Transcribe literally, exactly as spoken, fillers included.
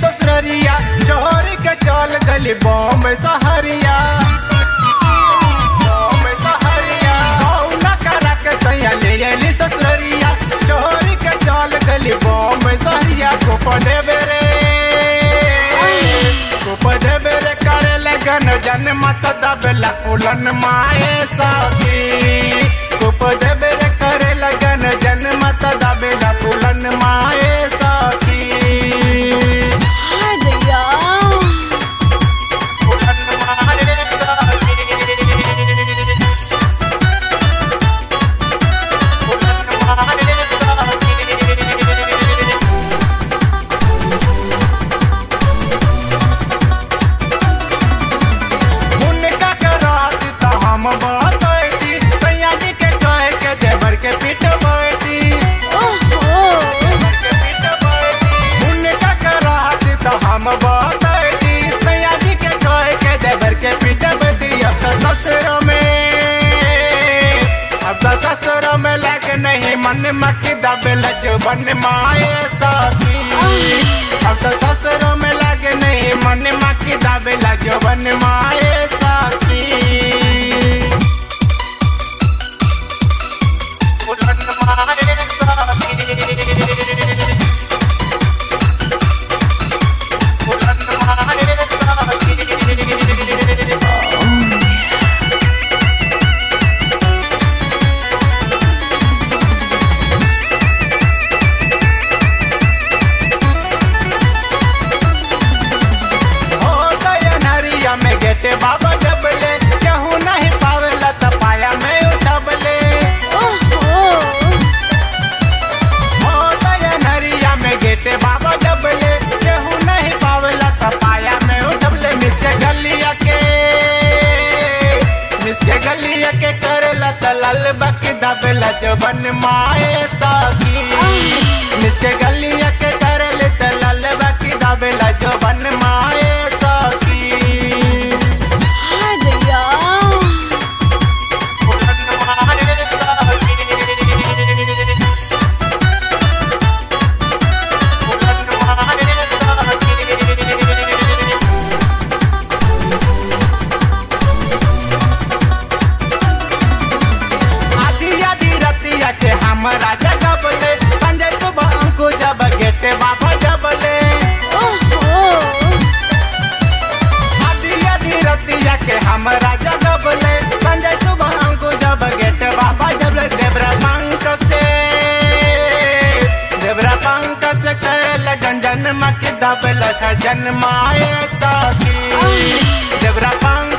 ससुररिया चोर के चल गली बॉम्बे सहरिया बॉम्बे सहरिया न करा के तैया ले अली ससुररिया चोर के चल गली बॉम्बे सहरिया को पढ़े बेरे को पढ़े बेरे करे लगन जन मत दबला पुलन माए साथी को पढ़े बेरे करे लगन जन मत दबला पुलन माए साथी हम बात थी सैया जी के कहे के देवर के पीठ बैठी उनका करा थी तो हम बात थी सैया जी के कहे के देवर के पीठ बैठी अब तो ससुरों में अब तो ससुरों में लगे नहीं मन मक्की दबेला जो बन माए साथी अब तो ससुरों में लगे नहीं मन मक्की दबेला जो बन माए साथी में गेटे बाबा जबले केहू नहीं पावेला त पाया में उठबले नरिया में गेटे बाबा जबले केहू नहीं पावेला त पाया में उठबले मिसके गलिया के मिसके गलिया के करेला त लाल बकी दबेला जो बन माए साथी मिसके गलिया के करेले त लाल बकी दबेला जो बन माए साथी हमरा जगबले संजय सुबह अंकु जब गेटे बाबा जबले आदि आदि रतिया के हमरा जगबले संजय सुबह अंकु जब गेटे बाबा जबले देवरा पंक से देवरा पंक से करे लगन जन्म की दबला जन्माए साथी देवरा पंक